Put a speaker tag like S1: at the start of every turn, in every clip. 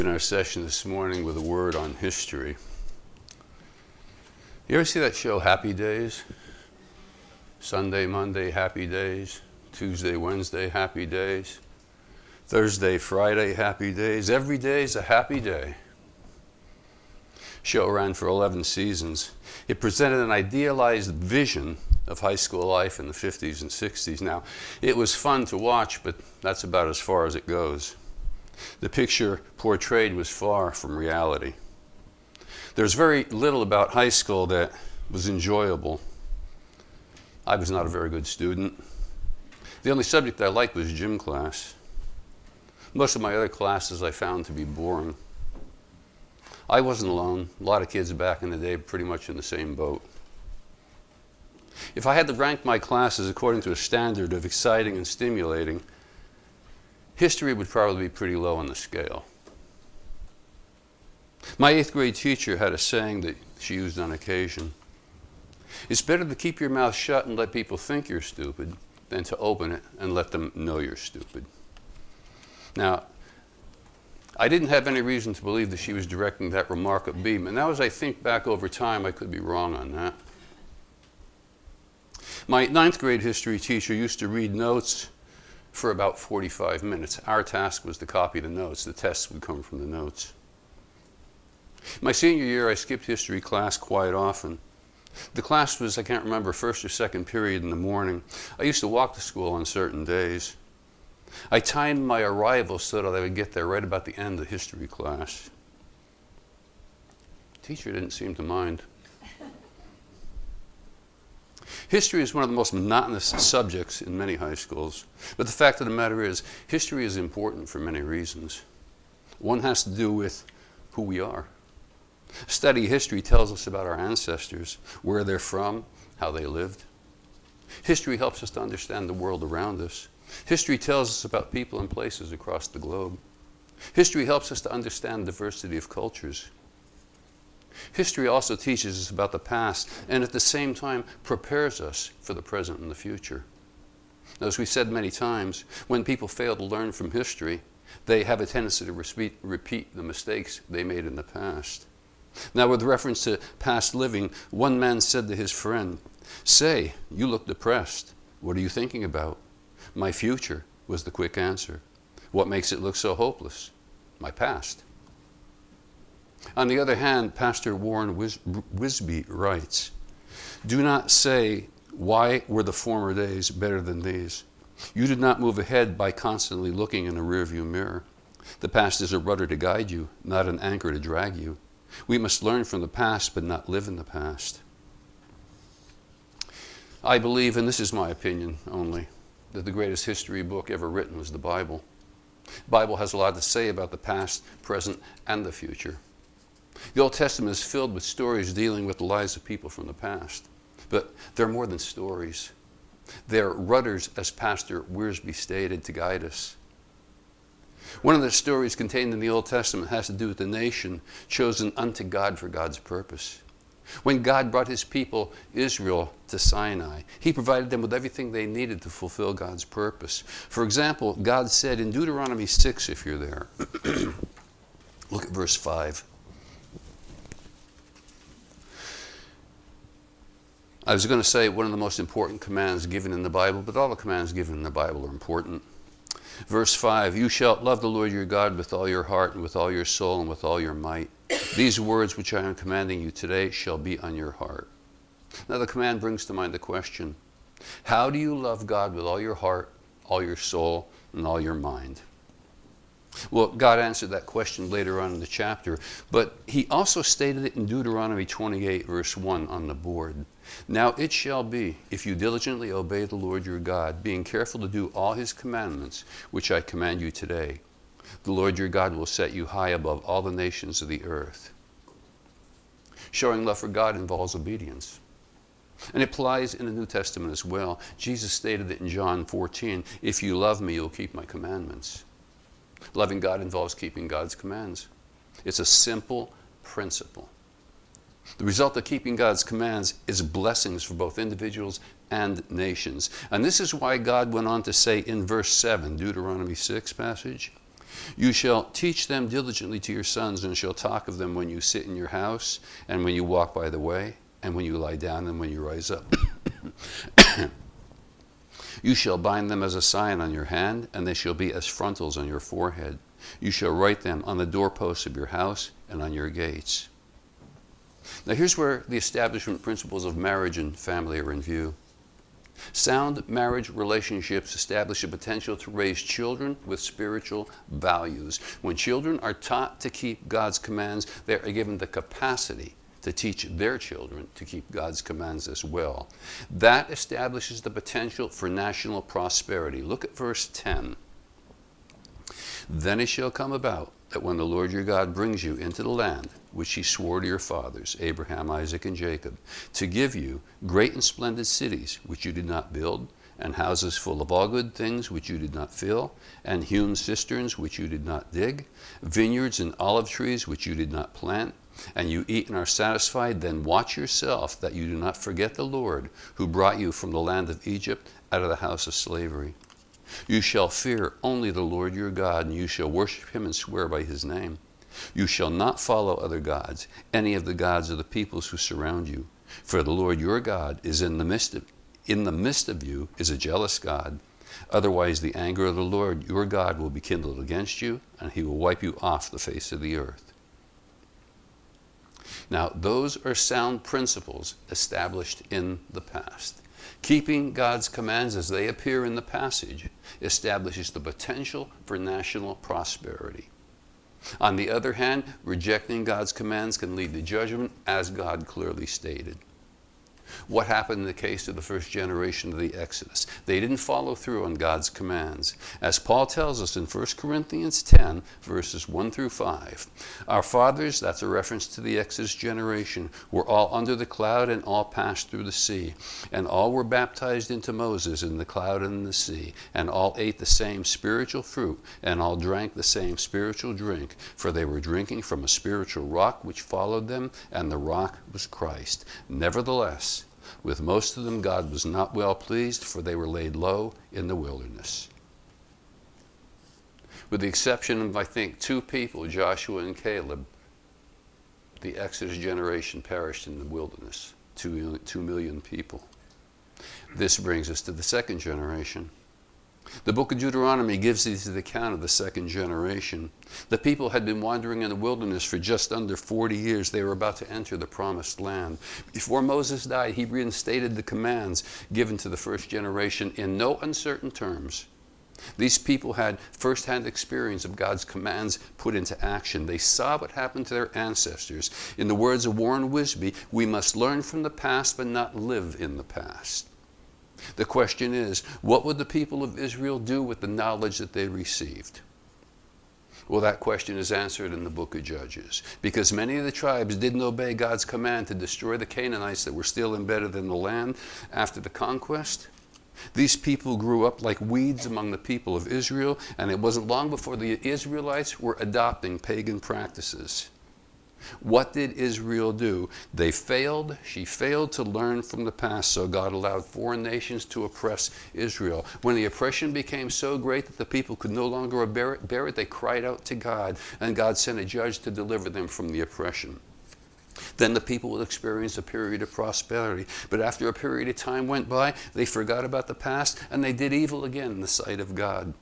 S1: In our session this morning with a word on history. You ever see that show Happy Days? Sunday, Monday, Happy Days. Tuesday, Wednesday, Happy Days. Thursday, Friday, Happy Days. Every day is a happy day. Show ran for 11 seasons. It presented an idealized vision of high school life in the 50s and 60s. Now, it was fun to watch, but that's about as far as it goes. The picture portrayed was far from reality. There's very little about high school that was enjoyable. I was not a very good student. The only subject I liked was gym class. Most of my other classes I found to be boring. I wasn't alone. A lot of kids back in the day were pretty much in the same boat. If I had to rank my classes according to a standard of exciting and stimulating, history would probably be pretty low on the scale. My 8th grade teacher had a saying that she used on occasion. It's better to keep your mouth shut and let people think you're stupid than to open it and let them know you're stupid. Now, I didn't have any reason to believe that she was directing that remark at me, and now as I think back over time, I could be wrong on that. My 9th grade history teacher used to read notes for about 45 minutes. Our task was to copy the notes. The tests would come from the notes. My senior year, I skipped history class quite often. The class was, I can't remember, first or second period in the morning. I used to walk to school on certain days. I timed my arrival so that I would get there right about the end of history class. The teacher didn't seem to mind. History is one of the most monotonous subjects in many high schools. But the fact of the matter is, history is important for many reasons. One has to do with who we are. Study history tells us about our ancestors, where they're from, how they lived. History helps us to understand the world around us. History tells us about people and places across the globe. History helps us to understand the diversity of cultures. History also teaches us about the past and at the same time prepares us for the present and the future. Now, as we've said many times, when people fail to learn from history, they have a tendency to repeat the mistakes they made in the past. Now, with reference to past living, one man said to his friend, "Say, you look depressed. What are you thinking about?" "My future," was the quick answer. "What makes it look so hopeless?" "My past." On the other hand, Pastor Warren Wisby writes, "Do not say, 'Why were the former days better than these?' You did not move ahead by constantly looking in a rearview mirror. The past is a rudder to guide you, not an anchor to drag you. We must learn from the past, but not live in the past." I believe, and this is my opinion only, that the greatest history book ever written was the Bible. The Bible has a lot to say about the past, present, and the future. The Old Testament is filled with stories dealing with the lives of people from the past. But they're more than stories. They're rudders, as Pastor Wiersbe stated, to guide us. One of the stories contained in the Old Testament has to do with the nation chosen unto God for God's purpose. When God brought his people, Israel, to Sinai, he provided them with everything they needed to fulfill God's purpose. For example, God said in Deuteronomy 6, if you're there, look at verse 5. I was going to say one of the most important commands given in the Bible, but all the commands given in the Bible are important. Verse 5, "You shall love the Lord your God with all your heart and with all your soul and with all your might. These words which I am commanding you today shall be on your heart." Now the command brings to mind the question, how do you love God with all your heart, all your soul, and all your mind? Well, God answered that question later on in the chapter, but he also stated it in Deuteronomy 28, verse 1 on the board. "Now it shall be, if you diligently obey the Lord your God, being careful to do all his commandments, which I command you today, the Lord your God will set you high above all the nations of the earth." Showing love for God involves obedience. And it applies in the New Testament as well. Jesus stated it in John 14, "If you love me, you'll keep my commandments." Loving God involves keeping God's commands. It's a simple principle. The result of keeping God's commands is blessings for both individuals and nations. And this is why God went on to say in verse 7, Deuteronomy 6 passage, You shall teach them diligently to your sons, and shall talk of them when you sit in your house, and when you walk by the way, and when you lie down, and when you rise up. You shall bind them as a sign on your hand, and they shall be as frontals on your forehead. You shall write them on the doorposts of your house and on your gates. Now here's where the establishment principles of marriage and family are in view. Sound marriage relationships establish a potential to raise children with spiritual values. When children are taught to keep God's commands, they are given the capacity to teach their children to keep God's commands as well. That establishes the potential for national prosperity. Look at verse 10. Then it shall come about that when the Lord your God brings you into the land which he swore to your fathers, Abraham, Isaac, and Jacob, to give you great and splendid cities which you did not build, and houses full of all good things which you did not fill, and hewn cisterns which you did not dig, vineyards and olive trees which you did not plant, and you eat and are satisfied, then watch yourself that you do not forget the Lord, who brought you from the land of Egypt out of the house of slavery. You shall fear only the Lord your God, and you shall worship him and swear by his name. You shall not follow other gods, any of the gods of the peoples who surround you. For the Lord your God is in the midst of you is a jealous God. Otherwise the anger of the Lord your God will be kindled against you, and he will wipe you off the face of the earth. Now, those are sound principles established in the past. Keeping God's commands as they appear in the passage establishes the potential for national prosperity. On the other hand, rejecting God's commands can lead to judgment, as God clearly stated. What happened in the case of the first generation of the Exodus? They didn't follow through on God's commands. As Paul tells us in 1 Corinthians 10, verses 1 through 5, our fathers, that's a reference to the Exodus generation, were all under the cloud and all passed through the sea. And all were baptized into Moses in the cloud and in the sea. And all ate the same spiritual fruit, and all drank the same spiritual drink. For they were drinking from a spiritual rock which followed them, and the rock was Christ. Nevertheless, with most of them God was not well pleased, for they were laid low in the wilderness. With the exception of, I think, 2 people, Joshua and Caleb, the Exodus generation perished in the wilderness, 2 million people. This brings us to the second generation. The book of Deuteronomy gives us the account of the second generation. The people had been wandering in the wilderness for just under 40 years. They were about to enter the promised land. Before Moses died, he reinstated the commands given to the first generation in no uncertain terms. These people had first-hand experience of God's commands put into action. They saw what happened to their ancestors. In the words of Warren Wisby, we must learn from the past but not live in the past. The question is, what would the people of Israel do with the knowledge that they received? Well, that question is answered in the book of Judges, because many of the tribes didn't obey God's command to destroy the Canaanites that were still embedded in the land after the conquest. These people grew up like weeds among the people of Israel, and it wasn't long before the Israelites were adopting pagan practices. What did Israel do? She failed to learn from the past, so God allowed foreign nations to oppress Israel. When the oppression became so great that the people could no longer bear it, they cried out to God, and God sent a judge to deliver them from the oppression. Then the people would experience a period of prosperity. But after a period of time went by, they forgot about the past, and they did evil again in the sight of God.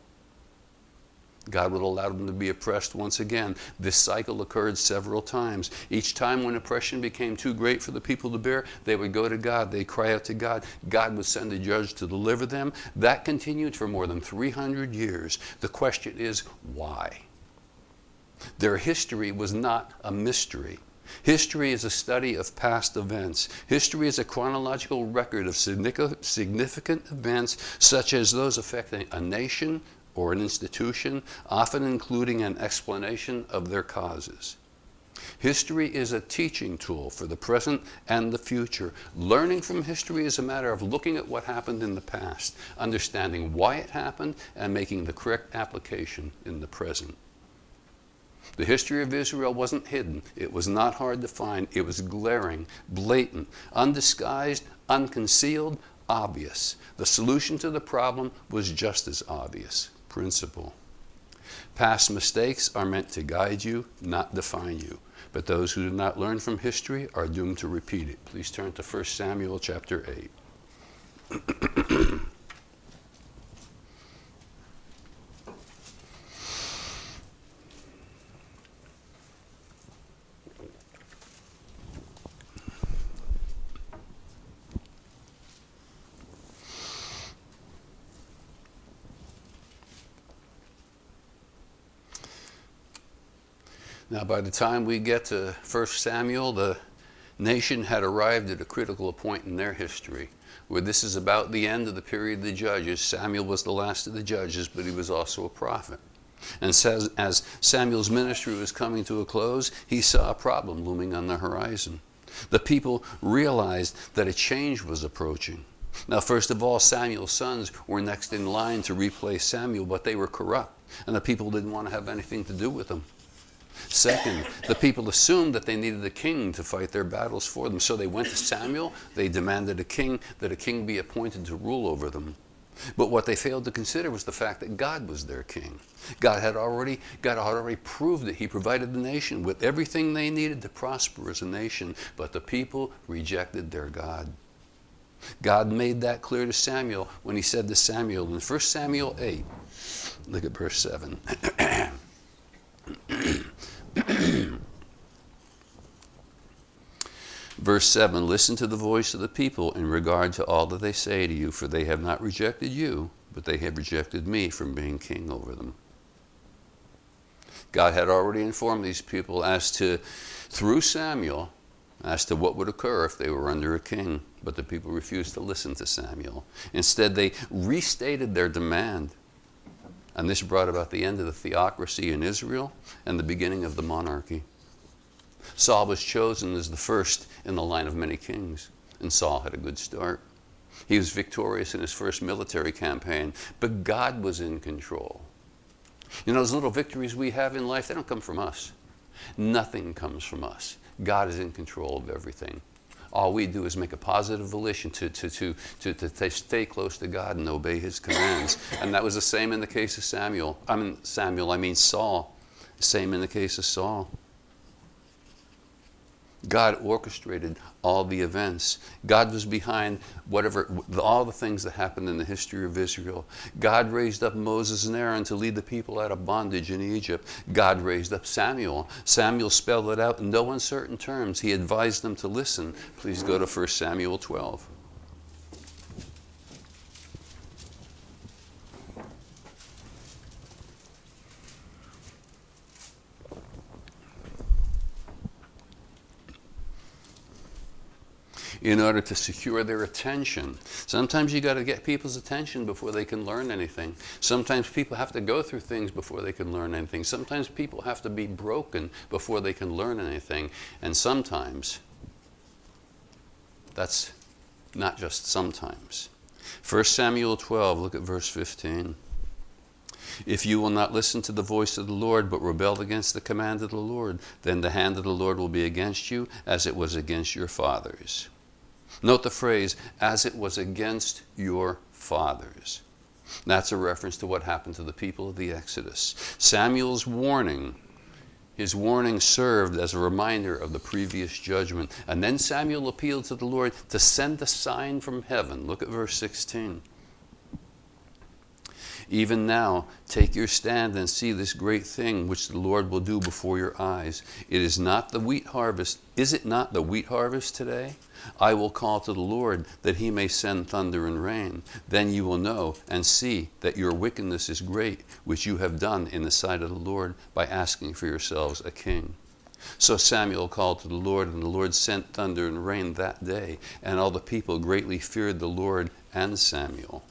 S1: God would allow them to be oppressed once again. This cycle occurred several times. Each time when oppression became too great for the people to bear, they would go to God. They'd cry out to God. God would send a judge to deliver them. That continued for more than 300 years. The question is, why? Their history was not a mystery. History is a study of past events. History is a chronological record of significant events, such as those affecting a nation or an institution, often including an explanation of their causes. History is a teaching tool for the present and the future. Learning from history is a matter of looking at what happened in the past, understanding why it happened, and making the correct application in the present. The history of Israel wasn't hidden. It was not hard to find. It was glaring, blatant, undisguised, unconcealed, obvious. The solution to the problem was just as obvious. Principle. Past mistakes are meant to guide you, not define you. But those who do not learn from history are doomed to repeat it. Please turn to 1 Samuel chapter 8. Now, by the time we get to 1 Samuel, the nation had arrived at a critical point in their history, where this is about the end of the period of the judges. Samuel was the last of the judges, but he was also a prophet. And says, as Samuel's ministry was coming to a close, he saw a problem looming on the horizon. The people realized that a change was approaching. Now, first of all, Samuel's sons were next in line to replace Samuel, but they were corrupt, and the people didn't want to have anything to do with them. Second, the people assumed that they needed a king to fight their battles for them. So they went to Samuel, they demanded that a king be appointed to rule over them. But what they failed to consider was the fact that God was their king. God had already proved that he provided the nation with everything they needed to prosper as a nation, but the people rejected their God. God made that clear to Samuel when he said to Samuel in 1 Samuel 8, look at verse 7. Verse 7, listen to the voice of the people in regard to all that they say to you, for they have not rejected you, but they have rejected me from being king over them. God had already informed these people through Samuel, as to what would occur if they were under a king, but the people refused to listen to Samuel. Instead, they restated their demand. And this brought about the end of the theocracy in Israel and the beginning of the monarchy. Saul was chosen as the first in the line of many kings, and Saul had a good start. He was victorious in his first military campaign, but God was in control. You know, those little victories we have in life, they don't come from us. Nothing comes from us. God is in control of everything. All we do is make a positive volition to stay close to God and obey his commands. And that was the same in the case of Saul. Same in the case of Saul. God orchestrated all the events. God was behind all the things that happened in the history of Israel. God raised up Moses and Aaron to lead the people out of bondage in Egypt. God raised up Samuel. Samuel spelled it out in no uncertain terms. He advised them to listen. Please go to 1 Samuel 12. In order to secure their attention. Sometimes you got to get people's attention before they can learn anything. Sometimes people have to go through things before they can learn anything. Sometimes people have to be broken before they can learn anything. And sometimes, that's not just sometimes. 1 Samuel 12, look at verse 15. If you will not listen to the voice of the Lord, but rebel against the command of the Lord, then the hand of the Lord will be against you, as it was against your fathers. Note the phrase, as it was against your fathers. That's a reference to what happened to the people of the Exodus. Samuel's warning, his warning served as a reminder of the previous judgment. And then Samuel appealed to the Lord to send a sign from heaven. Look at verse 16. Even now, take your stand and see this great thing which the Lord will do before your eyes. Is it not the wheat harvest today? I will call to the Lord that he may send thunder and rain. Then you will know and see that your wickedness is great, which you have done in the sight of the Lord by asking for yourselves a king. So Samuel called to the Lord, and the Lord sent thunder and rain that day, and all the people greatly feared the Lord and Samuel.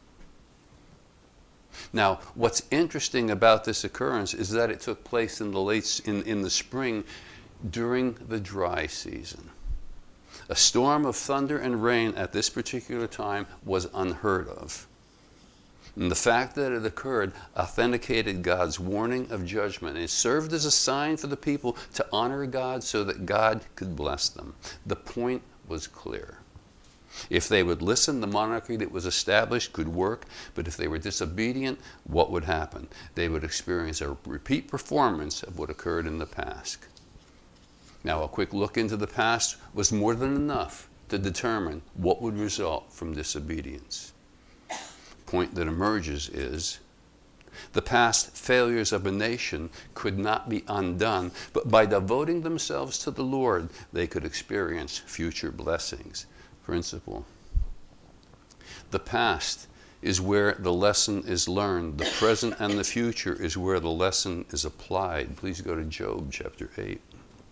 S1: Now, what's interesting about this occurrence is that it took place in the spring during the dry season. A storm of thunder and rain at this particular time was unheard of. And the fact that it occurred authenticated God's warning of judgment. It served as a sign for the people to honor God so that God could bless them. The point was clear. If they would listen, the monarchy that was established could work, but if they were disobedient, what would happen? They would experience a repeat performance of what occurred in the past. Now, a quick look into the past was more than enough to determine what would result from disobedience. The point that emerges is the past failures of a nation could not be undone, but by devoting themselves to the Lord, they could experience future blessings. Principle. The past is where the lesson is learned. The present and the future is where the lesson is applied. Please go to Job chapter 8.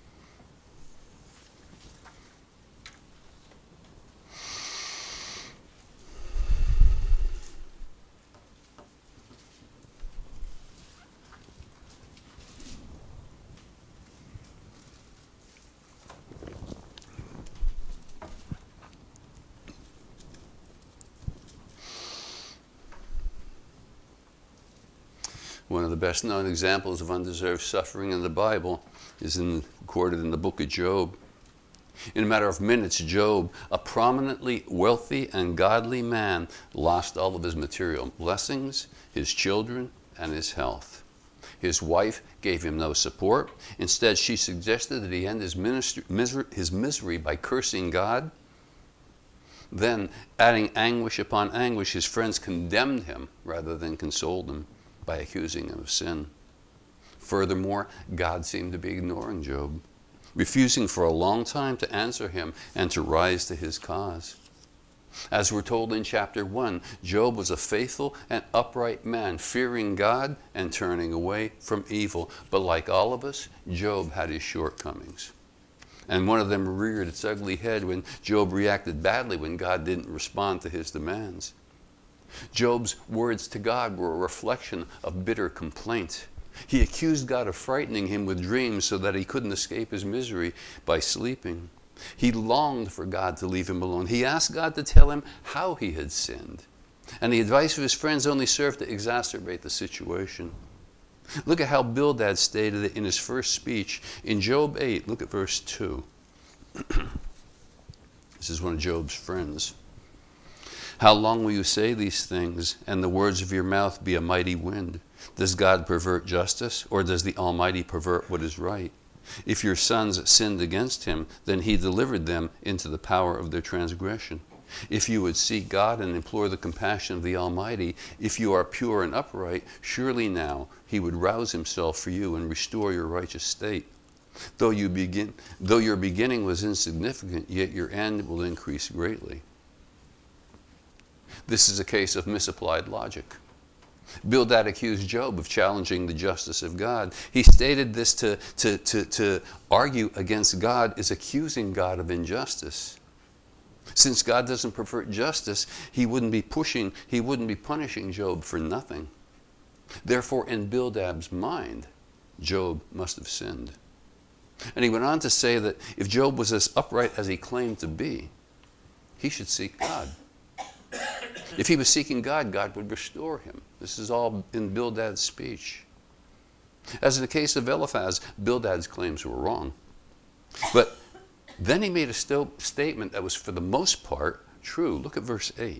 S1: One of the best known examples of undeserved suffering in the Bible is recorded in the book of Job. In a matter of minutes, Job, a prominently wealthy and godly man, lost all of his material blessings, his children, and his health. His wife gave him no support. Instead, she suggested that he end his misery by cursing God. Then, adding anguish upon anguish, his friends condemned him rather than consoled him by accusing him of sin. Furthermore, God seemed to be ignoring Job, refusing for a long time to answer him and to rise to his cause. As we're told in chapter 1, Job was a faithful and upright man, fearing God and turning away from evil. But like all of us, Job had his shortcomings. And one of them reared its ugly head when Job reacted badly when God didn't respond to his demands. Job's words to God were a reflection of bitter complaint. He accused God of frightening him with dreams so that he couldn't escape his misery by sleeping. He longed for God to leave him alone. He asked God to tell him how he had sinned. And the advice of his friends only served to exacerbate the situation. Look at how Bildad stated it in his first speech. In Job 8, look at verse 2. This is one of Job's friends. How long will you say these things, and the words of your mouth be a mighty wind? Does God pervert justice, or does the Almighty pervert what is right? If your sons sinned against him, then he delivered them into the power of their transgression. If you would seek God and implore the compassion of the Almighty, if you are pure and upright, surely now he would rouse himself for you and restore your righteous state. Though your beginning was insignificant, yet your end will increase greatly. This is a case of misapplied logic. Bildad accused Job of challenging the justice of God. He stated this to argue against God is accusing God of injustice. Since God doesn't pervert justice, he wouldn't be punishing Job for nothing. Therefore, in Bildad's mind, Job must have sinned. And he went on to say that if Job was as upright as he claimed to be, he should seek God. If he was seeking God, God would restore him. This is all in Bildad's speech. As in the case of Eliphaz, Bildad's claims were wrong. But then he made a statement that was for the most part true. Look at verse 8.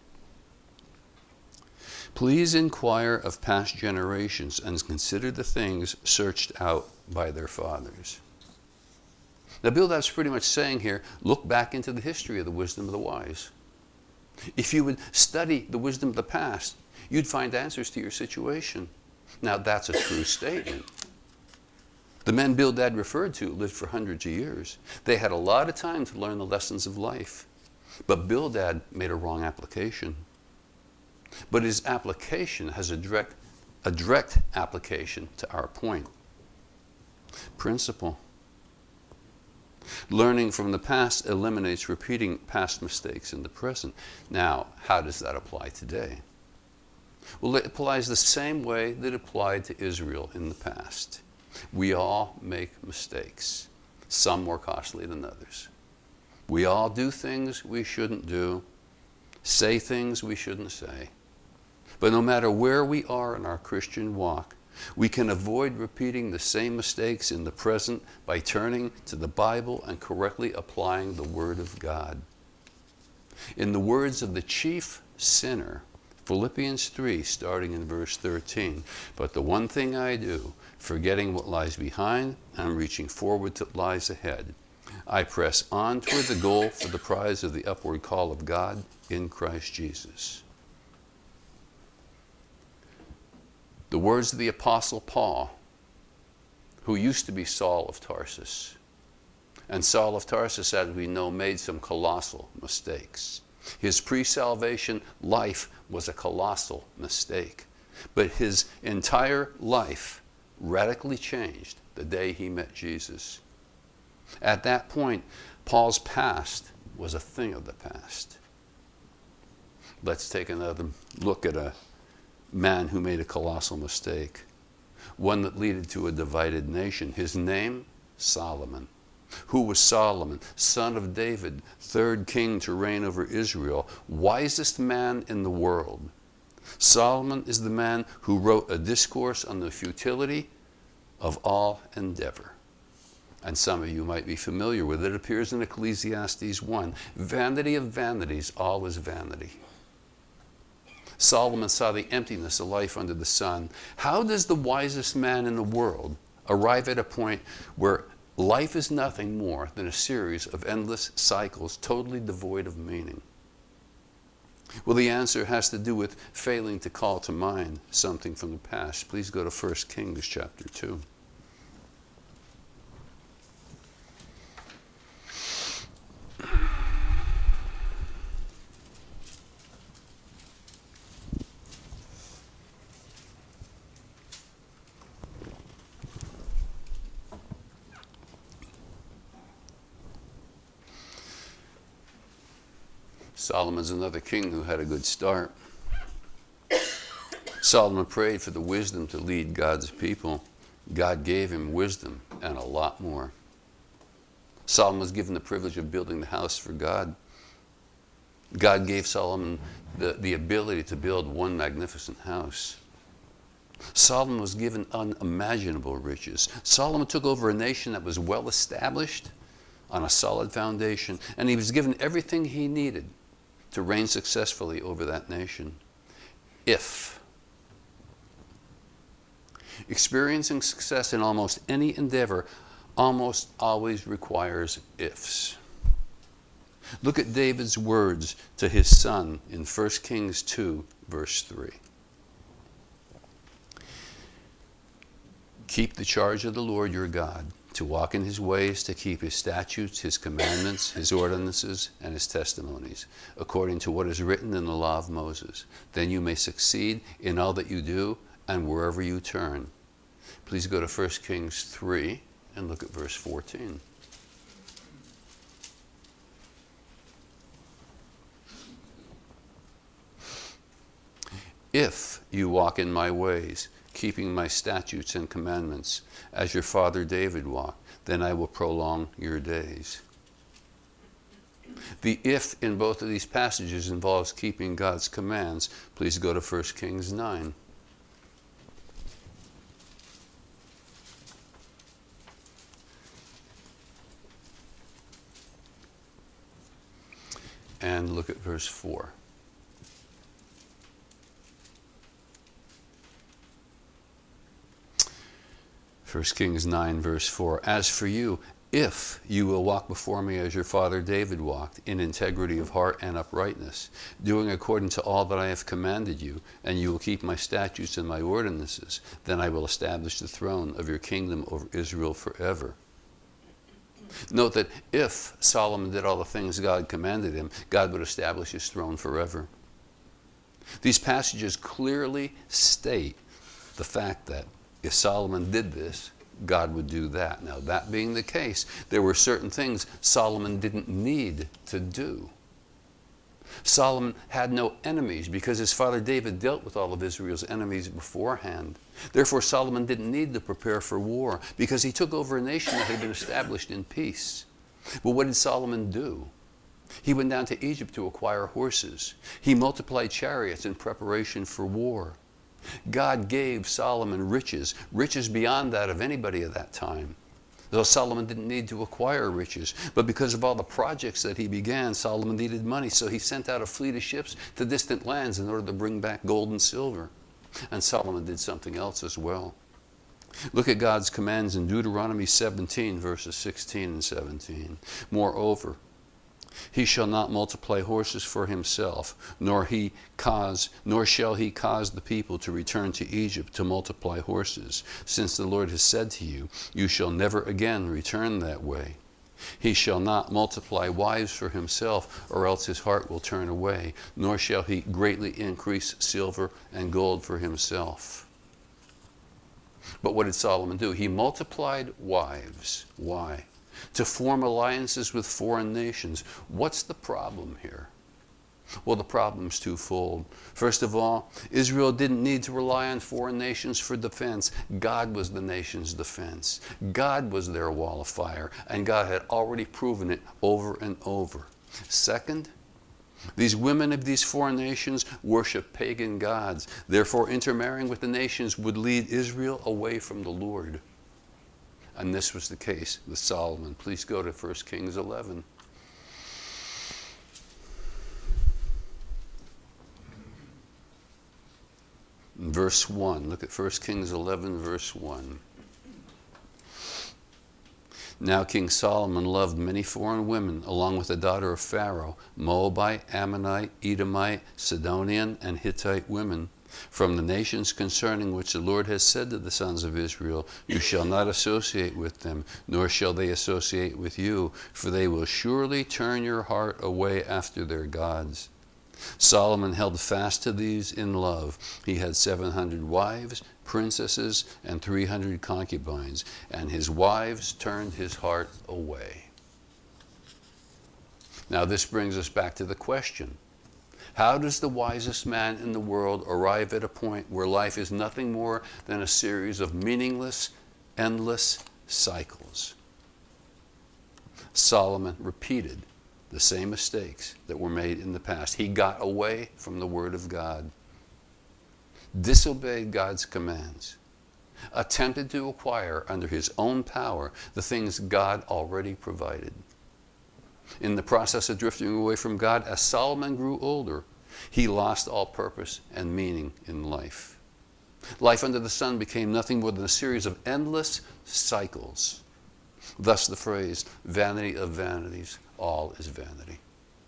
S1: Please inquire of past generations and consider the things searched out by their fathers. Now Bildad's pretty much saying here, look back into the history of the wisdom of the wise. If you would study the wisdom of the past, you'd find answers to your situation. Now that's a true statement. The men Bildad referred to lived for hundreds of years. They had a lot of time to learn the lessons of life. But Bildad made a wrong application. But his application has a direct application to our point. Principle. Learning from the past eliminates repeating past mistakes in the present. Now, how does that apply today? Well, it applies the same way that it applied to Israel in the past. We all make mistakes, some more costly than others. We all do things we shouldn't do, say things we shouldn't say. But no matter where we are in our Christian walk, we can avoid repeating the same mistakes in the present by turning to the Bible and correctly applying the Word of God. In the words of the chief sinner, Philippians 3, starting in verse 13, "But the one thing I do, forgetting what lies behind and reaching forward to what lies ahead, I press on toward the goal for the prize of the upward call of God in Christ Jesus." The words of the Apostle Paul, who used to be Saul of Tarsus. And Saul of Tarsus, as we know, made some colossal mistakes. His pre-salvation life was a colossal mistake. But his entire life radically changed the day he met Jesus. At that point, Paul's past was a thing of the past. Let's take another look at a man who made a colossal mistake, one that led to a divided nation. His name, Solomon. Who was Solomon? Son of David, third king to reign over Israel, wisest man in the world. Solomon is the man who wrote a discourse on the futility of all endeavor. And some of you might be familiar with it. It appears in Ecclesiastes 1. Vanity of vanities, all is vanity. Solomon saw the emptiness of life under the sun. How does the wisest man in the world arrive at a point where life is nothing more than a series of endless cycles totally devoid of meaning? Well, the answer has to do with failing to call to mind something from the past. Please go to 1 Kings chapter 2. Solomon's another king who had a good start. Solomon prayed for the wisdom to lead God's people. God gave him wisdom and a lot more. Solomon was given the privilege of building the house for God. God gave Solomon the ability to build one magnificent house. Solomon was given unimaginable riches. Solomon took over a nation that was well established on a solid foundation, and he was given everything he needed to reign successfully over that nation. If experiencing success in almost any endeavor almost always requires ifs. Look at David's words to his son in 1 Kings 2, verse 3. "Keep the charge of the Lord your God, to walk in his ways, to keep his statutes, his commandments, his ordinances, and his testimonies, according to what is written in the law of Moses. Then you may succeed in all that you do and wherever you turn." Please go to 1 Kings 3 and look at verse 14. "If you walk in my ways, keeping my statutes and commandments, as your father David walked, then I will prolong your days." The if in both of these passages involves keeping God's commands. Please go to 1 Kings 9. And look at verse 4. First Kings 9, verse 4. "As for you, if you will walk before me as your father David walked, in integrity of heart and uprightness, doing according to all that I have commanded you, and you will keep my statutes and my ordinances, then I will establish the throne of your kingdom over Israel forever." Note that if Solomon did all the things God commanded him, God would establish his throne forever. These passages clearly state the fact that if Solomon did this, God would do that. Now, that being the case, there were certain things Solomon didn't need to do. Solomon had no enemies because his father David dealt with all of Israel's enemies beforehand. Therefore, Solomon didn't need to prepare for war because he took over a nation that had been established in peace. But what did Solomon do? He went down to Egypt to acquire horses. He multiplied chariots in preparation for war. God gave Solomon riches, riches beyond that of anybody at that time. Though Solomon didn't need to acquire riches, but because of all the projects that he began, Solomon needed money, so he sent out a fleet of ships to distant lands in order to bring back gold and silver. And Solomon did something else as well. Look at God's commands in Deuteronomy 17, verses 16 and 17. Moreover, he shall not multiply horses for himself, nor shall he cause the people to return to Egypt to multiply horses, since the Lord has said to you, you shall never again return that way. He shall not multiply wives for himself, or else his heart will turn away, nor shall he greatly increase silver and gold for himself. But what did Solomon do? He multiplied wives. Why? To form alliances with foreign nations. What's the problem here? Well, the problem's twofold. First of all, Israel didn't need to rely on foreign nations for defense. God was the nation's defense. God was their wall of fire, and God had already proven it over and over. Second, these women of these foreign nations worship pagan gods. Therefore, intermarrying with the nations would lead Israel away from the Lord. And this was the case with Solomon. Please go to 1 Kings 11. Verse 1. Look at 1 Kings 11, verse 1. Now King Solomon loved many foreign women, along with the daughter of Pharaoh, Moabite, Ammonite, Edomite, Sidonian, and Hittite women, from the nations concerning which the Lord has said to the sons of Israel, you shall not associate with them, nor shall they associate with you, for they will surely turn your heart away after their gods. Solomon held fast to these in love. He had 700 wives, princesses, and 300 concubines, and his wives turned his heart away. Now this brings us back to the question. How does the wisest man in the world arrive at a point where life is nothing more than a series of meaningless, endless cycles? Solomon repeated the same mistakes that were made in the past. He got away from the Word of God, disobeyed God's commands, attempted to acquire under his own power the things God already provided. In the process of drifting away from God, as Solomon grew older, he lost all purpose and meaning in life. Life under the sun became nothing more than a series of endless cycles. Thus the phrase, vanity of vanities, all is vanity.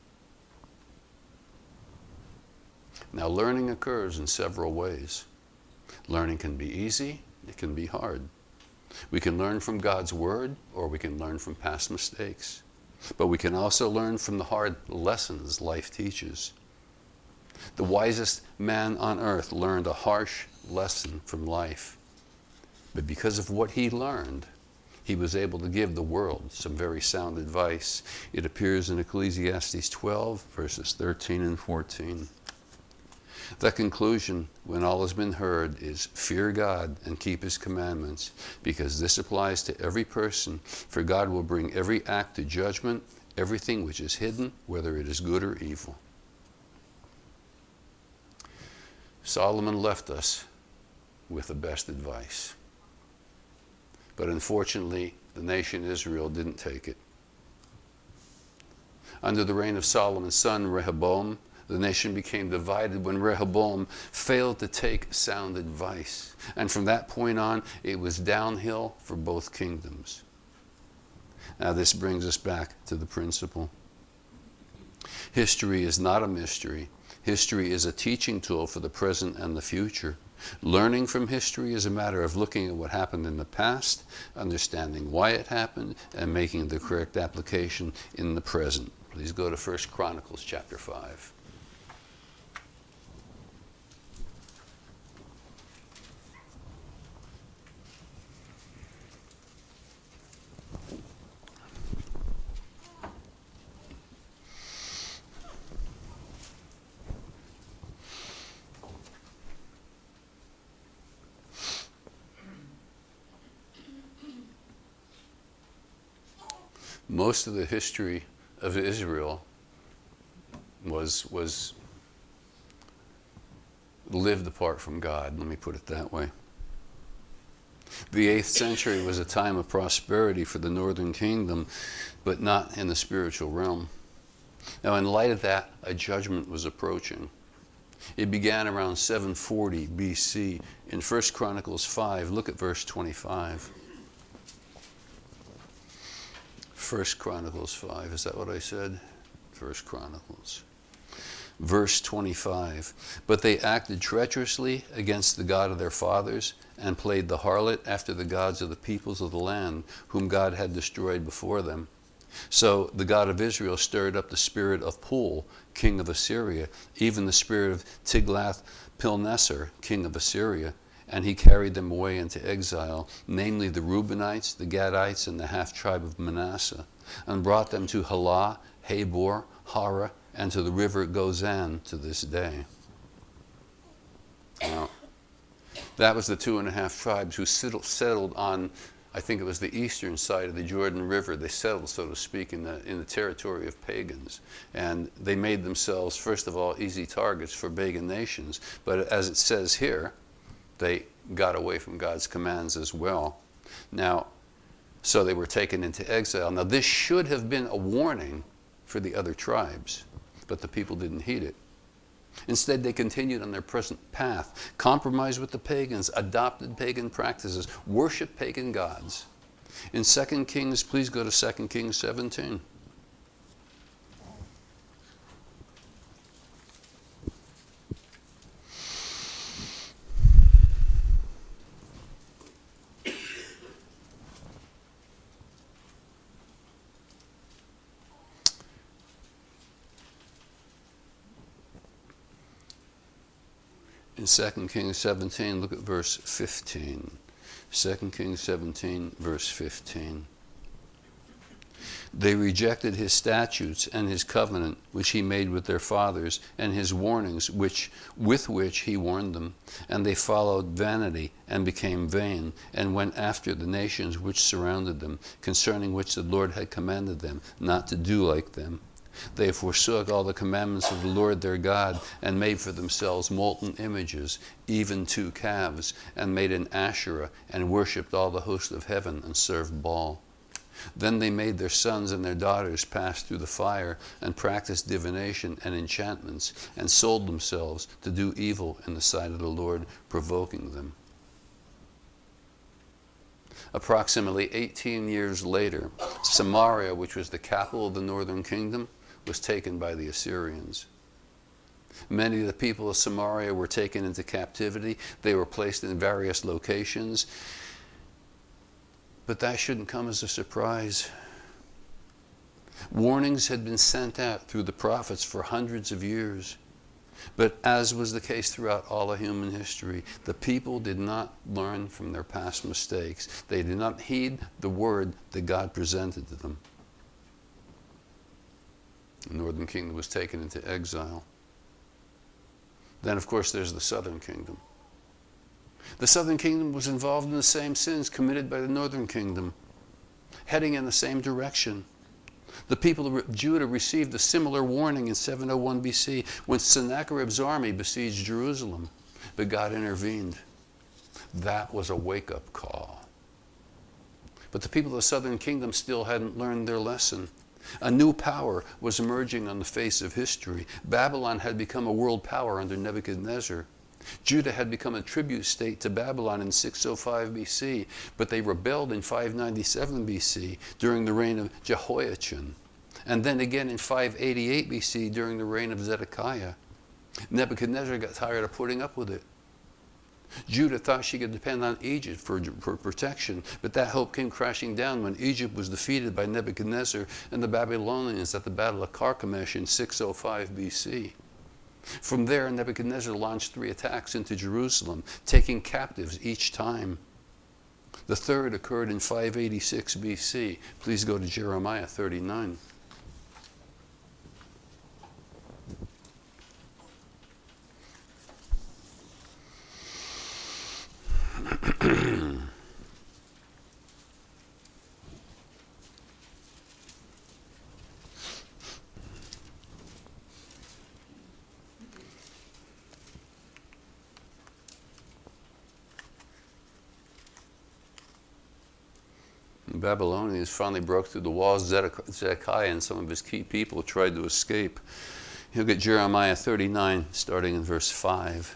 S1: Now, learning occurs in several ways. Learning can be easy, it can be hard. We can learn from God's Word, or we can learn from past mistakes. But we can also learn from the hard lessons life teaches. The wisest man on earth learned a harsh lesson from life. But because of what he learned, he was able to give the world some very sound advice. It appears in Ecclesiastes 12, verses 13 and 14. The conclusion, when all has been heard, is fear God and keep his commandments, because this applies to every person, for God will bring every act to judgment, everything which is hidden, whether it is good or evil. Solomon left us with the best advice. But unfortunately, the nation Israel didn't take it. Under the reign of Solomon's son, Rehoboam, the nation became divided when Rehoboam failed to take sound advice. And from that point on, it was downhill for both kingdoms. Now this brings us back to the principle. History is not a mystery. History is a teaching tool for the present and the future. Learning from history is a matter of looking at what happened in the past, understanding why it happened, and making the correct application in the present. Please go to 1 Chronicles chapter 5. Most of the history of Israel was lived apart from God, let me put it that way. The 8th century was a time of prosperity for the northern kingdom, but not in the spiritual realm. Now, in light of that, a judgment was approaching. It began around 740 BC. In 1 Chronicles 5, look at verse 25. 1 Chronicles 5, is that what I said? 1 Chronicles. Verse 25. But they acted treacherously against the God of their fathers, and played the harlot after the gods of the peoples of the land, whom God had destroyed before them. So the God of Israel stirred up the spirit of Pul, king of Assyria, even the spirit of Tiglath-Pilneser, king of Assyria, and he carried them away into exile, namely the Reubenites, the Gadites, and the half-tribe of Manasseh, and brought them to Halah, Habor, Hara, and to the river Gozan to this day. Now, that was the 2.5 tribes who settled on, I think it was the eastern side of the Jordan River. They settled, so to speak, in the territory of pagans. And they made themselves, first of all, easy targets for pagan nations. But as it says here, they got away from God's commands as well. Now, so they were taken into exile. Now, this should have been a warning for the other tribes, but the people didn't heed it. Instead, they continued on their present path, compromised with the pagans, adopted pagan practices, worshiped pagan gods. In 2 Kings, please go to 2 Kings 17. In 2 Kings 17, look at verse 15. 2 Kings 17, verse 15. They rejected his statutes and his covenant, which he made with their fathers, and his warnings, with which he warned them. And they followed vanity and became vain, and went after the nations which surrounded them, concerning which the Lord had commanded them not to do like them. They forsook all the commandments of the Lord their God, and made for themselves molten images, even 2 calves, and made an Asherah, and worshipped all the host of heaven, and served Baal. Then they made their sons and their daughters pass through the fire, and practiced divination and enchantments, and sold themselves to do evil in the sight of the Lord, provoking them. Approximately 18 years later, Samaria, which was the capital of the northern kingdom, was taken by the Assyrians. Many of the people of Samaria were taken into captivity. They were placed in various locations. But that shouldn't come as a surprise. Warnings had been sent out through the prophets for hundreds of years. But as was the case throughout all of human history, the people did not learn from their past mistakes. They did not heed the word that God presented to them. The northern kingdom was taken into exile. Then, of course, there's the southern kingdom. The southern kingdom was involved in the same sins committed by the northern kingdom, heading in the same direction. The people of Judah received a similar warning in 701 BC when Sennacherib's army besieged Jerusalem, but God intervened. That was a wake-up call. But the people of the southern kingdom still hadn't learned their lesson. A new power was emerging on the face of history. Babylon had become a world power under Nebuchadnezzar. Judah had become a tribute state to Babylon in 605 BC, but they rebelled in 597 BC during the reign of Jehoiachin, and then again in 588 BC during the reign of Zedekiah. Nebuchadnezzar got tired of putting up with it. Judah thought she could depend on Egypt for protection, but that hope came crashing down when Egypt was defeated by Nebuchadnezzar and the Babylonians at the Battle of Carchemish in 605 BC. From there, Nebuchadnezzar launched 3 attacks into Jerusalem, taking captives each time. The third occurred in 586 BC. Please go to Jeremiah 39. Babylonians finally broke through the walls. Zedekiah and some of his key people tried to escape. You'll get Jeremiah 39, starting in verse 5.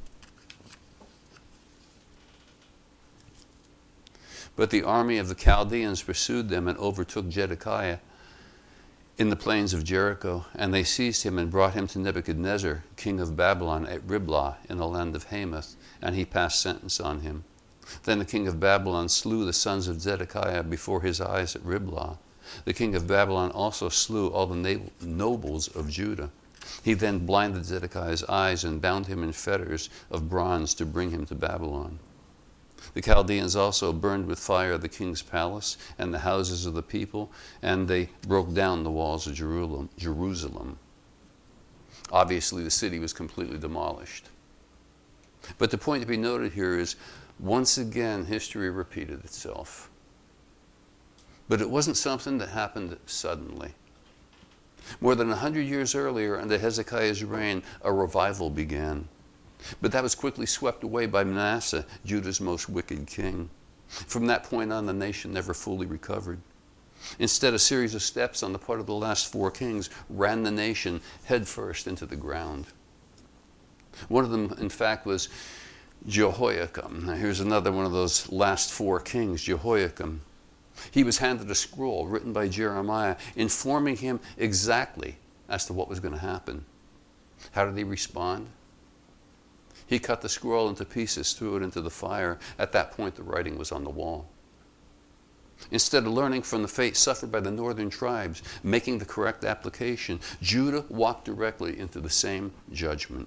S1: But the army of the Chaldeans pursued them and overtook Zedekiah in the plains of Jericho, and they seized him and brought him to Nebuchadnezzar, king of Babylon, at Riblah in the land of Hamath, and he passed sentence on him. Then the king of Babylon slew the sons of Zedekiah before his eyes at Riblah. The king of Babylon also slew all the nobles of Judah. He then blinded Zedekiah's eyes and bound him in fetters of bronze to bring him to Babylon. The Chaldeans also burned with fire the king's palace and the houses of the people, and they broke down the walls of Jerusalem. Obviously, the city was completely demolished. But the point to be noted here is, once again, history repeated itself. But it wasn't something that happened suddenly. More than 100 years earlier, under Hezekiah's reign, a revival began. But that was quickly swept away by Manasseh, Judah's most wicked king. From that point on, the nation never fully recovered. Instead, a series of steps on the part of the last four kings ran the nation headfirst into the ground. One of them, in fact, was Jehoiakim. Now, here's another one of those last four kings, Jehoiakim. He was handed a scroll written by Jeremiah, informing him exactly as to what was going to happen. How did he respond? He cut the scroll into pieces, threw it into the fire. At that point, the writing was on the wall. Instead of learning from the fate suffered by the northern tribes, making the correct application, Judah walked directly into the same judgment.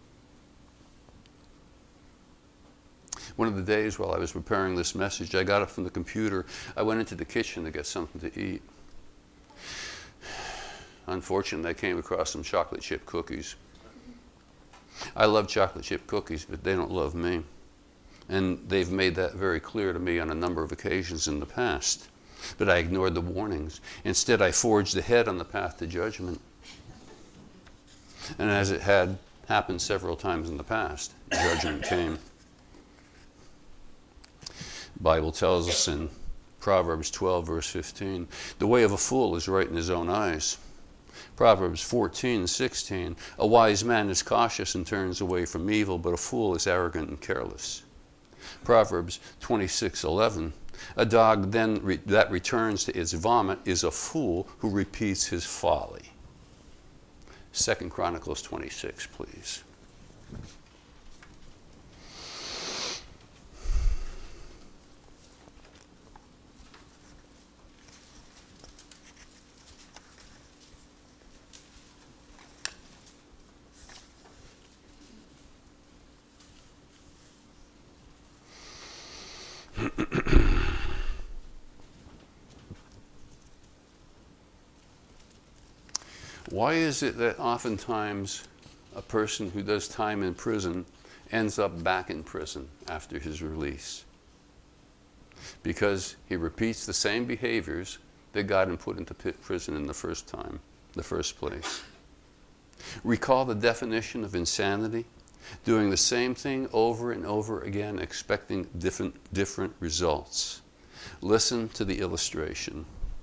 S1: One of the days while I was preparing this message, I got up from the computer. I went into the kitchen to get something to eat. Unfortunately, I came across some chocolate chip cookies. I love chocolate chip cookies, but they don't love me. And they've made that very clear to me on a number of occasions in the past. But I ignored the warnings. Instead, I forged ahead on the path to judgment. And as it had happened several times in the past, judgment came. The Bible tells us in Proverbs 12, verse 15, the way of a fool is right in his own eyes. Proverbs 14:16, a wise man is cautious and turns away from evil, but a fool is arrogant and careless. Proverbs 26:11, a dog that returns to its vomit is a fool who repeats his folly. 2 Chronicles 26, please. Why is it that oftentimes a person who does time in prison ends up back in prison after his release? Because he repeats the same behaviors that got him put into prison in the first place. Recall the definition of insanity: doing the same thing over and over again, expecting different results. Listen to the illustration.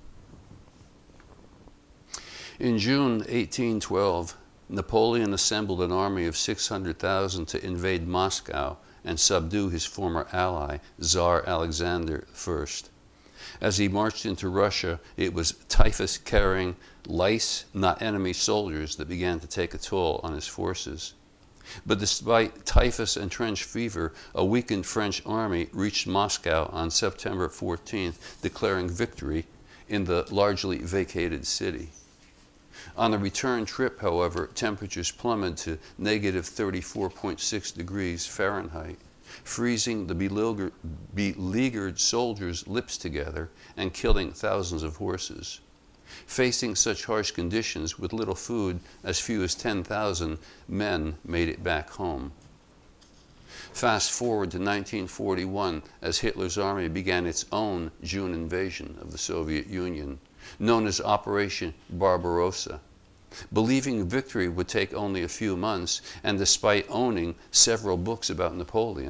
S1: In June 1812, Napoleon assembled an army of 600,000 to invade Moscow and subdue his former ally, Tsar Alexander I. As he marched into Russia, it was typhus-carrying lice, not enemy soldiers, that began to take a toll on his forces. But despite typhus and trench fever, a weakened French army reached Moscow on September 14th, declaring victory in the largely vacated city. On the return trip, however, temperatures plummeted to negative 34.6 degrees Fahrenheit, freezing the beleaguered soldiers' lips together and killing thousands of horses. Facing such harsh conditions with little food, as few as 10,000 men made it back home. Fast forward to 1941, as Hitler's army began its own June invasion of the Soviet Union, known as Operation Barbarossa. Believing victory would take only a few months, and despite owning several books about Napoleon,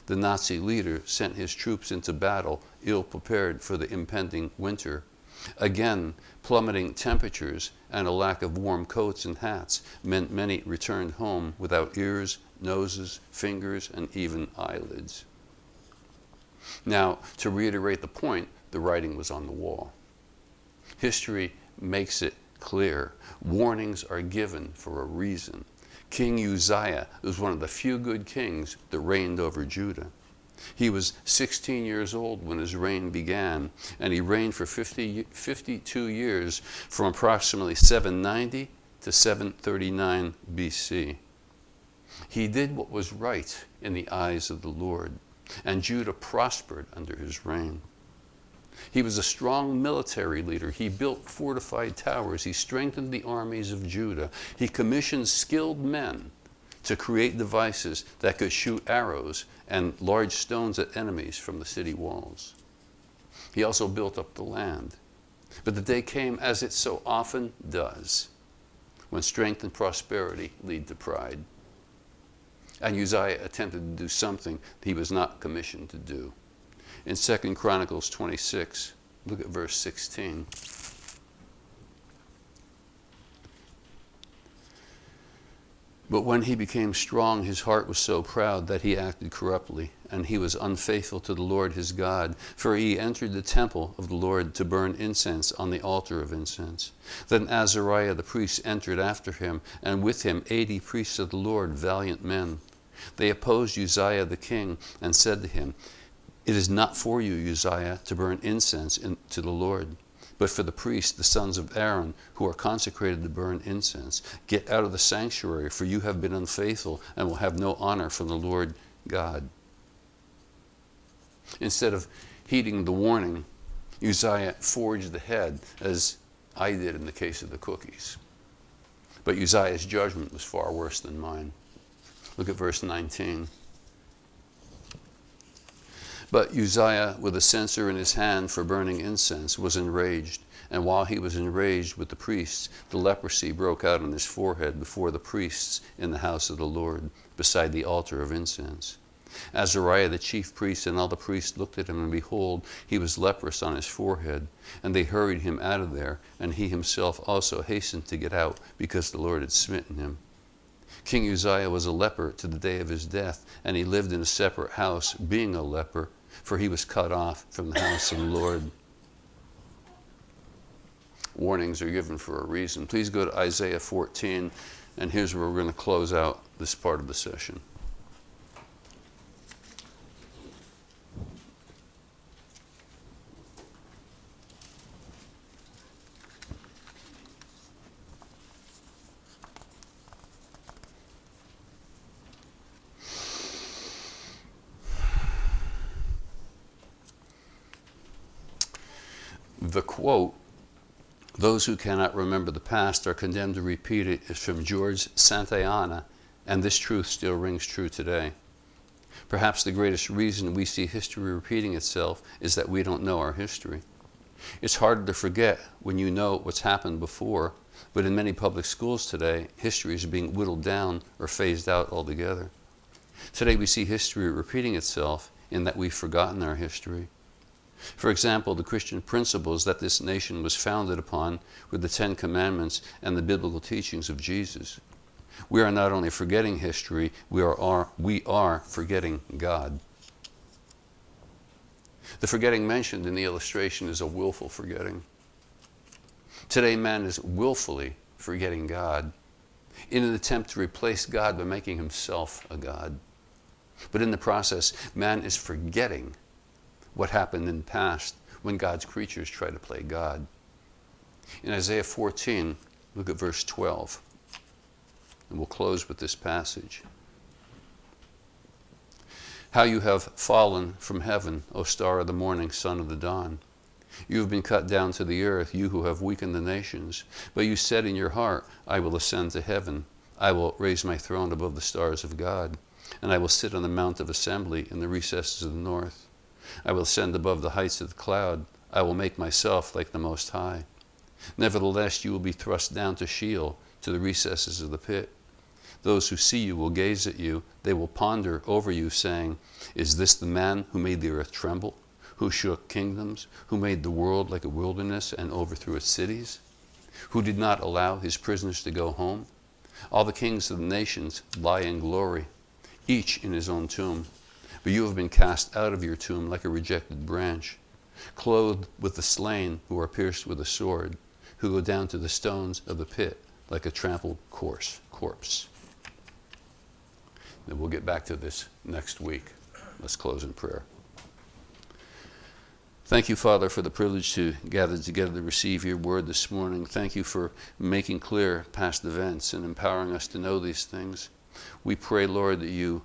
S1: The Nazi leader sent his troops into battle, ill-prepared for the impending winter. Again, plummeting temperatures and a lack of warm coats and hats meant many returned home without ears, noses, fingers, and even eyelids. Now, to reiterate the point, the writing was on the wall. History makes it clear. Warnings are given for a reason. King Uzziah was one of the few good kings that reigned over Judah. He was 16 years old when his reign began, and he reigned for 52 years from approximately 790 to 739 BC. He did what was right in the eyes of the Lord, and Judah prospered under his reign. He was a strong military leader. He built fortified towers. He strengthened the armies of Judah. He commissioned skilled men to create devices that could shoot arrows and large stones at enemies from the city walls. He also built up the land. But the day came, as it so often does, when strength and prosperity lead to pride. And Uzziah attempted to do something he was not commissioned to do. In 2 Chronicles 26, look at verse 16. But when he became strong, his heart was so proud that he acted corruptly, and he was unfaithful to the Lord his God, for he entered the temple of the Lord to burn incense on the altar of incense. Then Azariah the priest entered after him, and with him 80 priests of the Lord, valiant men. They opposed Uzziah the king and said to him, "It is not for you, Uzziah, to burn incense to the Lord, but for the priests, the sons of Aaron, who are consecrated to burn incense. Get out of the sanctuary, for you have been unfaithful and will have no honor from the Lord God." Instead of heeding the warning, Uzziah forged ahead, as I did in the case of the cookies. But Uzziah's judgment was far worse than mine. Look at verse 19. But Uzziah, with a censer in his hand for burning incense, was enraged. And while he was enraged with the priests, the leprosy broke out on his forehead before the priests in the house of the Lord, beside the altar of incense. Azariah the chief priest and all the priests looked at him, and behold, he was leprous on his forehead. And they hurried him out of there, and he himself also hastened to get out, because the Lord had smitten him. King Uzziah was a leper to the day of his death, and he lived in a separate house, being a leper, for he was cut off from the house of the Lord. Warnings are given for a reason. Please go to Isaiah 14, and here's where we're going to close out this part of the session. The quote, "Those who cannot remember the past are condemned to repeat it," is from George Santayana, and this truth still rings true today. Perhaps the greatest reason we see history repeating itself is that we don't know our history. It's harder to forget when you know what's happened before, but in many public schools today, history is being whittled down or phased out altogether. Today we see history repeating itself in that we've forgotten our history. For example, the Christian principles that this nation was founded upon were the 10 Commandments and the biblical teachings of Jesus. We are not only forgetting history, we are forgetting God. The forgetting mentioned in the illustration is a willful forgetting. Today, man is willfully forgetting God in an attempt to replace God by making himself a God. But in the process, man is forgetting what happened in the past when God's creatures try to play God. In Isaiah 14, look at verse 12. And we'll close with this passage. "How you have fallen from heaven, O star of the morning, son of the dawn. You have been cut down to the earth, you who have weakened the nations. But you said in your heart, I will ascend to heaven. I will raise my throne above the stars of God. And I will sit on the mount of assembly in the recesses of the north. I will ascend above the heights of the cloud. I will make myself like the Most High. Nevertheless, you will be thrust down to Sheol, to the recesses of the pit. Those who see you will gaze at you. They will ponder over you, saying, "Is this the man who made the earth tremble, who shook kingdoms, who made the world like a wilderness and overthrew its cities, who did not allow his prisoners to go home? All the kings of the nations lie in glory, each in his own tomb. But you have been cast out of your tomb like a rejected branch, clothed with the slain who are pierced with a sword, who go down to the stones of the pit like a trampled corpse." And we'll get back to this next week. Let's close in prayer. Thank you, Father, for the privilege to gather together to receive your word this morning. Thank you for making clear past events and empowering us to know these things. We pray, Lord, that you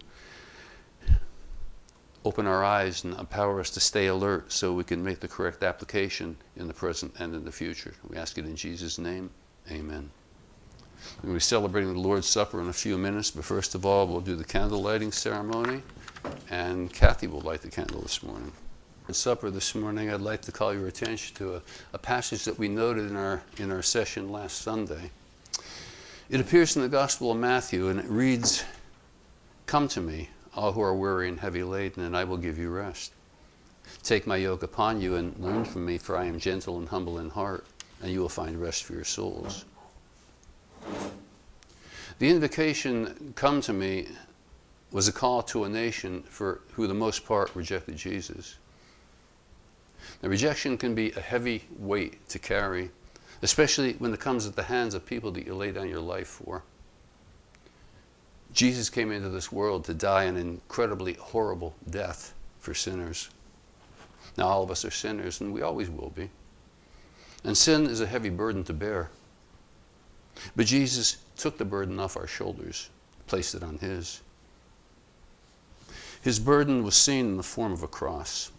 S1: open our eyes and empower us to stay alert so we can make the correct application in the present and in the future. We ask it in Jesus' name. Amen. We'll be celebrating the Lord's Supper in a few minutes, but first of all, we'll do the candle lighting ceremony, and Kathy will light the candle this morning. At supper this morning, I'd like to call your attention to a passage that we noted in our session last Sunday. It appears in the Gospel of Matthew, and it reads, "Come to me, all who are weary and heavy laden, and I will give you rest. Take my yoke upon you and learn from me, for I am gentle and humble in heart, and you will find rest for your souls." The invocation, "Come to me," was a call to a nation who the most part rejected Jesus. Now, rejection can be a heavy weight to carry, especially when it comes at the hands of people that you lay down your life for. Jesus came into this world to die an incredibly horrible death for sinners. Now, all of us are sinners, and we always will be. And sin is a heavy burden to bear. But Jesus took the burden off our shoulders, placed it on his. His burden was seen in the form of a cross.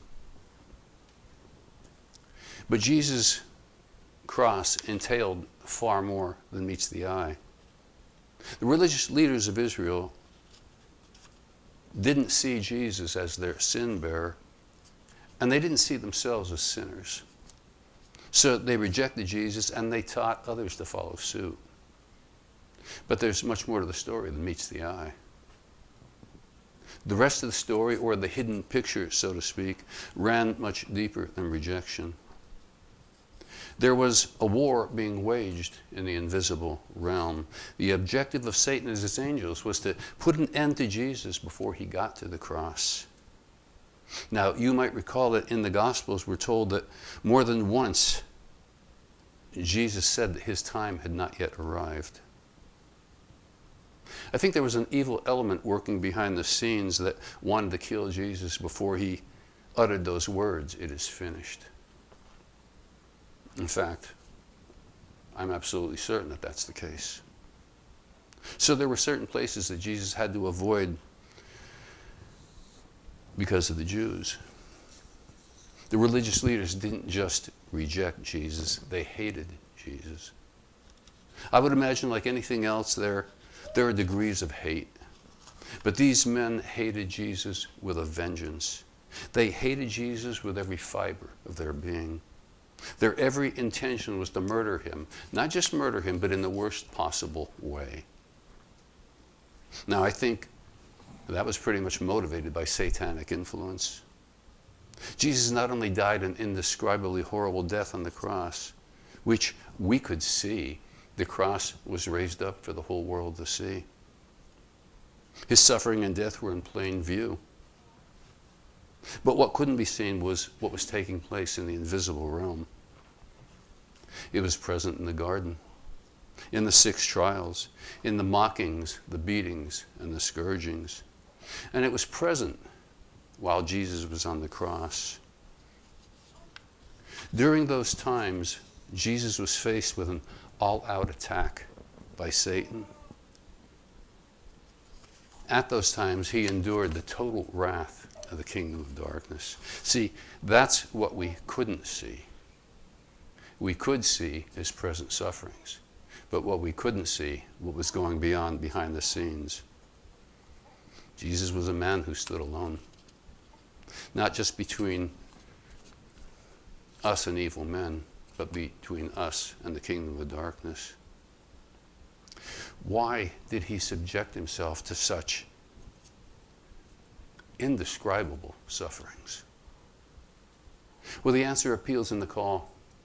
S1: But Jesus' cross entailed far more than meets the eye. The religious leaders of Israel didn't see Jesus as their sin bearer, and they didn't see themselves as sinners. So they rejected Jesus, and they taught others to follow suit. But there's much more to the story than meets the eye. The rest of the story, or the hidden picture, so to speak, ran much deeper than rejection. There was a war being waged in the invisible realm. The objective of Satan and his angels was to put an end to Jesus before he got to the cross. Now, you might recall that in the Gospels we're told that more than once Jesus said that his time had not yet arrived. I think there was an evil element working behind the scenes that wanted to kill Jesus before he uttered those words, "It is finished." In fact, I'm absolutely certain that that's the case. So there were certain places that Jesus had to avoid because of the Jews. The religious leaders didn't just reject Jesus, they hated Jesus. I would imagine, like anything else, there are degrees of hate. But these men hated Jesus with a vengeance. They hated Jesus with every fiber of their being. Their every intention was to murder him. Not just murder him, but in the worst possible way. Now, I think that was pretty much motivated by satanic influence. Jesus not only died an indescribably horrible death on the cross, which we could see. The cross was raised up for the whole world to see. His suffering and death were in plain view. But what couldn't be seen was what was taking place in the invisible realm. It was present in the garden, in the 6 trials, in the mockings, the beatings, and the scourgings. And it was present while Jesus was on the cross. During those times, Jesus was faced with an all-out attack by Satan. At those times, he endured the total wrath of the kingdom of darkness. See, that's what we couldn't see. We could see his present sufferings, but what we couldn't see, what was going behind the scenes. Jesus was a man who stood alone, not just between us and evil men, but between us and the kingdom of darkness. Why did he subject himself to such indescribable sufferings? Well, the answer appears in the call,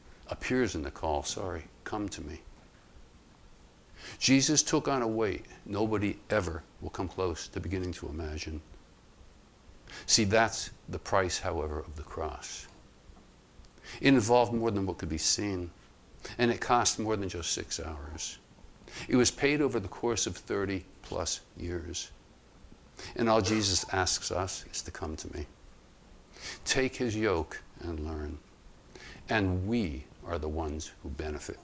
S1: come to me. Jesus took on a weight nobody ever will come close to beginning to imagine. See, that's the price, however, of the cross. It involved more than what could be seen, and it cost more than just 6 hours. It was paid over the course of 30 plus years. And all Jesus asks us is to come to me. Take his yoke and learn. And we are the ones who benefit.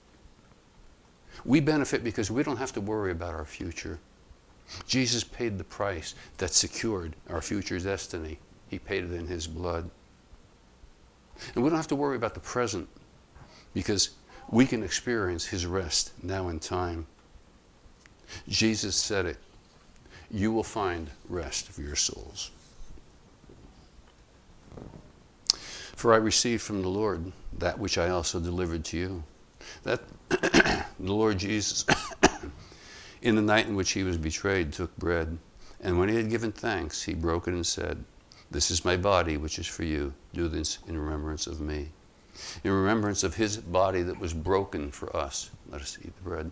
S1: We benefit because we don't have to worry about our future. Jesus paid the price that secured our future destiny. He paid it in his blood. And we don't have to worry about the present because we can experience his rest now in time. Jesus said it. You will find rest for your souls. For I received from the Lord that which I also delivered to you. That the Lord Jesus, in the night in which he was betrayed, took bread, and when he had given thanks, he broke it and said, "This is my body, which is for you. Do this in remembrance of me." In remembrance of his body that was broken for us, let us eat the bread.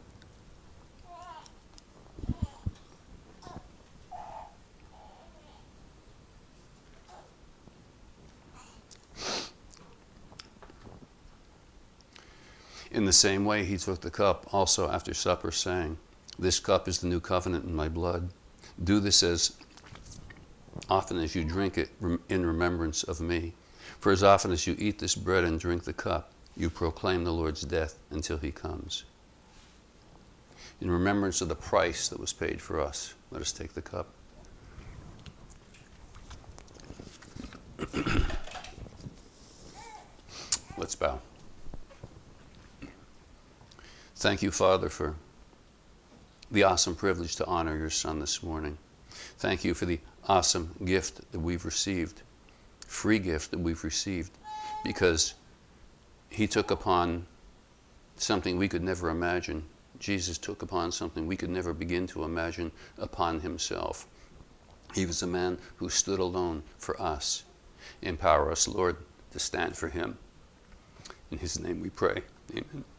S1: In the same way, he took the cup also after supper, saying, "This cup is the new covenant in my blood. Do this as often as you drink it in remembrance of me. For as often as you eat this bread and drink the cup, you proclaim the Lord's death until he comes." In remembrance of the price that was paid for us, let us take the cup. Let's bow. Thank you, Father, for the awesome privilege to honor your Son this morning. Thank you for the awesome gift that we've received, free gift that we've received, because he took upon something we could never imagine. Jesus took upon something we could never begin to imagine upon himself. He was a man who stood alone for us. Empower us, Lord, to stand for him. In his name we pray. Amen.